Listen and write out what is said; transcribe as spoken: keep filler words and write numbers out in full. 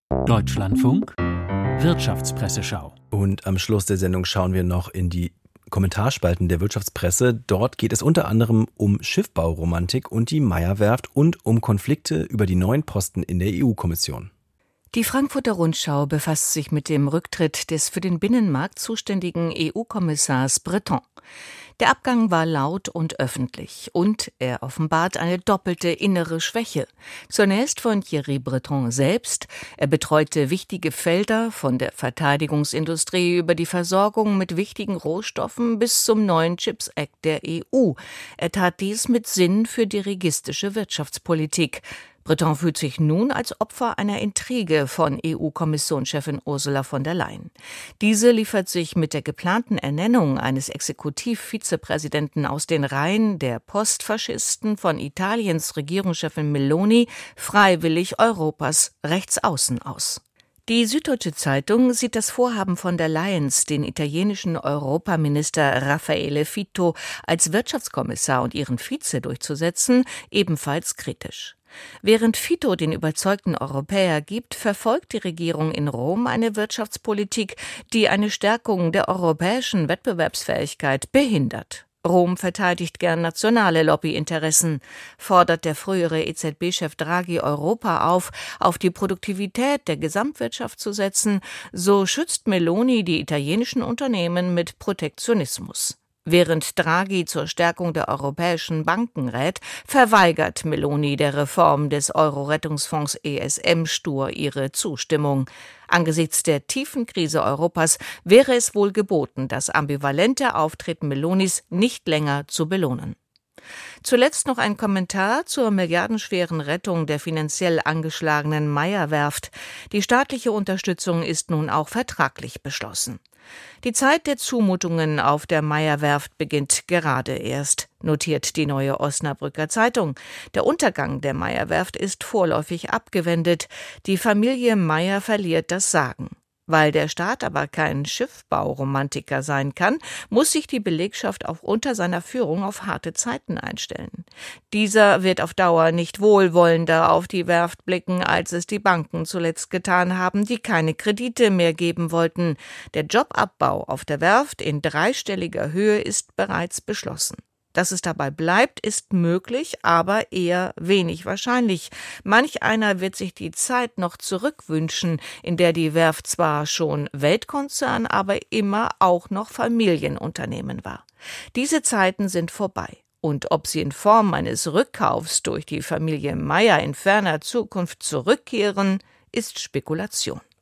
Deutschlandfunk Wirtschaftspresseschau. Und am Schluss der Sendung schauen wir noch in die Kommentarspalten der Wirtschaftspresse. Dort geht es unter anderem um Schiffbauromantik und die Meyer-Werft und um Konflikte über die neuen Posten in der E U-Kommission. Die Frankfurter Rundschau befasst sich mit dem Rücktritt des für den Binnenmarkt zuständigen E U-Kommissars Breton. Der Abgang war laut und öffentlich und er offenbart eine doppelte innere Schwäche. Zunächst von Thierry Breton selbst. Er betreute wichtige Felder von der Verteidigungsindustrie über die Versorgung mit wichtigen Rohstoffen bis zum neuen Chips Act der E U. Er tat dies mit Sinn für dirigistische Wirtschaftspolitik. Breton fühlt sich nun als Opfer einer Intrige von E U-Kommissionschefin Ursula von der Leyen. Diese liefert sich mit der geplanten Ernennung eines Exekutivvizepräsidenten aus den Reihen der Postfaschisten von Italiens Regierungschefin Meloni freiwillig Europas Rechtsaußen aus. Die Süddeutsche Zeitung sieht das Vorhaben von der Leyens, den italienischen Europaminister Raffaele Fitto als Wirtschaftskommissar und ihren Vize durchzusetzen, ebenfalls kritisch. Während Fitto den überzeugten Europäer gibt, verfolgt die Regierung in Rom eine Wirtschaftspolitik, die eine Stärkung der europäischen Wettbewerbsfähigkeit behindert. Rom verteidigt gern nationale Lobbyinteressen, fordert der frühere E Z B-Chef Draghi Europa auf, auf die Produktivität der Gesamtwirtschaft zu setzen, so schützt Meloni die italienischen Unternehmen mit Protektionismus. Während Draghi zur Stärkung der europäischen Banken rät, verweigert Meloni der Reform des Euro-Rettungsfonds E S M stur ihre Zustimmung. Angesichts der tiefen Krise Europas wäre es wohl geboten, das ambivalente Auftreten Melonis nicht länger zu belohnen. Zuletzt noch ein Kommentar zur milliardenschweren Rettung der finanziell angeschlagenen Meyer-Werft. Die staatliche Unterstützung ist nun auch vertraglich beschlossen. Die Zeit der Zumutungen auf der Meyer-Werft beginnt gerade erst, notiert die Neue Osnabrücker Zeitung. Der Untergang der Meyer-Werft ist vorläufig abgewendet. Die Familie Meyer verliert das Sagen. Weil der Staat aber kein Schiffbauromantiker sein kann, muss sich die Belegschaft auch unter seiner Führung auf harte Zeiten einstellen. Dieser wird auf Dauer nicht wohlwollender auf die Werft blicken, als es die Banken zuletzt getan haben, die keine Kredite mehr geben wollten. Der Jobabbau auf der Werft in dreistelliger Höhe ist bereits beschlossen. Dass es dabei bleibt, ist möglich, aber eher wenig wahrscheinlich. Manch einer wird sich die Zeit noch zurückwünschen, in der die Werft zwar schon Weltkonzern, aber immer auch noch Familienunternehmen war. Diese Zeiten sind vorbei. Und ob sie in Form eines Rückkaufs durch die Familie Meyer in ferner Zukunft zurückkehren, ist Spekulation.